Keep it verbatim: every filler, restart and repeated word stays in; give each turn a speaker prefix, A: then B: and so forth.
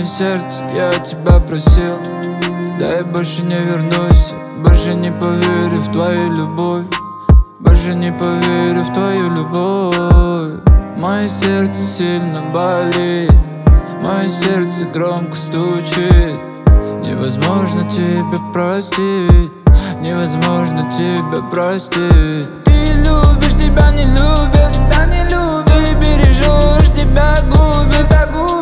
A: сердце, я тебя просил, да я больше не вернусь, больше не поверю в твою любовь, больше не поверю в твою любовь. Мое сердце сильно болит, мое сердце громко стучит. Невозможно тебя простить, невозможно тебя простить. Ты любишь, тебя не любят, тебя не любят. Ты бережешь, тебя губят, тебя губят.